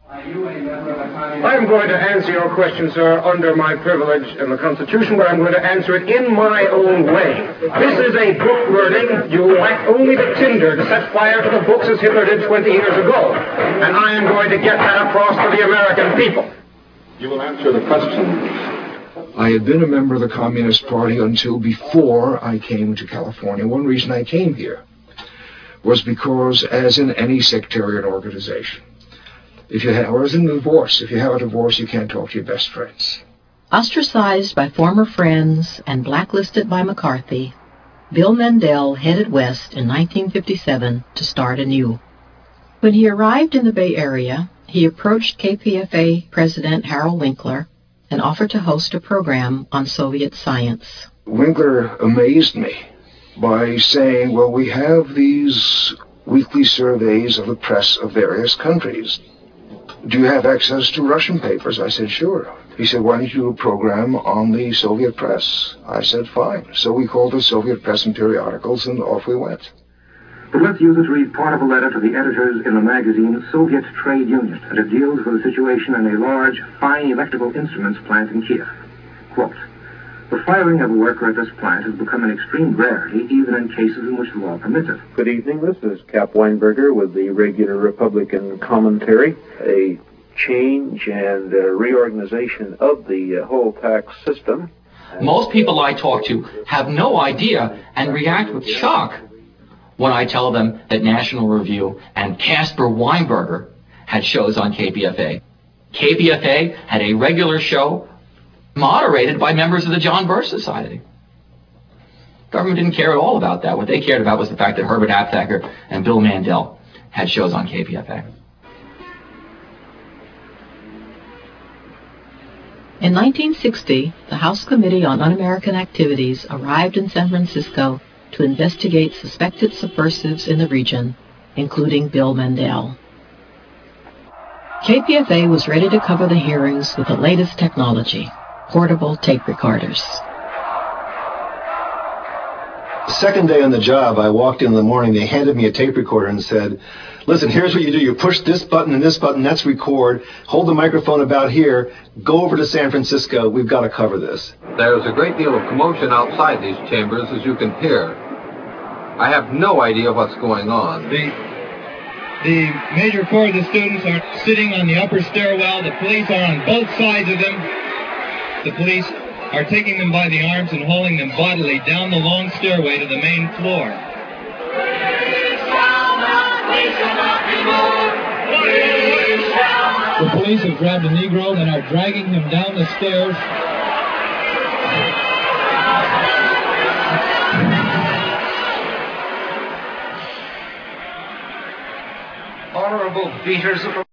I'm going to answer your question, sir, under my privilege in the Constitution, but I'm going to answer it in my own way. This is a book wording. You lack only the tinder to set fire to the books as Hitler did 20 years ago. And I am going to get that across to the American people. You will answer the question. I had been a member of the Communist Party until before I came to California. One reason I came here was because, as in any sectarian organization, or as in divorce, if you have a divorce, you can't talk to your best friends. Ostracized by former friends and blacklisted by McCarthy, Bill Mandel headed west in 1957 to start anew. When he arrived in the Bay Area, he approached KPFA President Harold Winkler and offered to host a program on Soviet science. Winkler amazed me by saying, well, we have these weekly surveys of the press of various countries. Do you have access to Russian papers? I said, sure. He said, why don't you do a program on the Soviet press? I said, fine. So we called the Soviet press and periodicals, and off we went. But let's use it to read part of a letter to the editors in the magazine Soviet Trade Union, and it deals with the situation in a large, fine electrical instruments plant in Kiev. Quote, the firing of a worker at this plant has become an extreme rarity, even in cases in which the law permits it. Good evening, this is Cap Weinberger with the regular Republican commentary. A change and reorganization of the whole tax system. Most people I talk to have no idea and react with shock when I tell them that National Review and Caspar Weinberger had shows on KPFA. KPFA had a regular show moderated by members of the John Birch Society. Government didn't care at all about that. What they cared about was the fact that Herbert Aptheker and Bill Mandel had shows on KPFA. In 1960, the House Committee on Un-American Activities arrived in San Francisco to investigate suspected subversives in the region, including Bill Mandel. KPFA was ready to cover the hearings with the latest technology, portable tape recorders. The second day on the job, I walked in the morning, they handed me a tape recorder and said, listen, here's what you do. You push this button and this button, that's record. Hold the microphone about here. Go over to San Francisco. We've got to cover this. There's a great deal of commotion outside these chambers, as you can hear. I have no idea what's going on. The major core of the students are sitting on the upper stairwell. The police are on both sides of them. The police are taking them by the arms and hauling them bodily down the long stairway to the main floor. The police have grabbed a Negro and are dragging him down the stairs. Honorable beaters of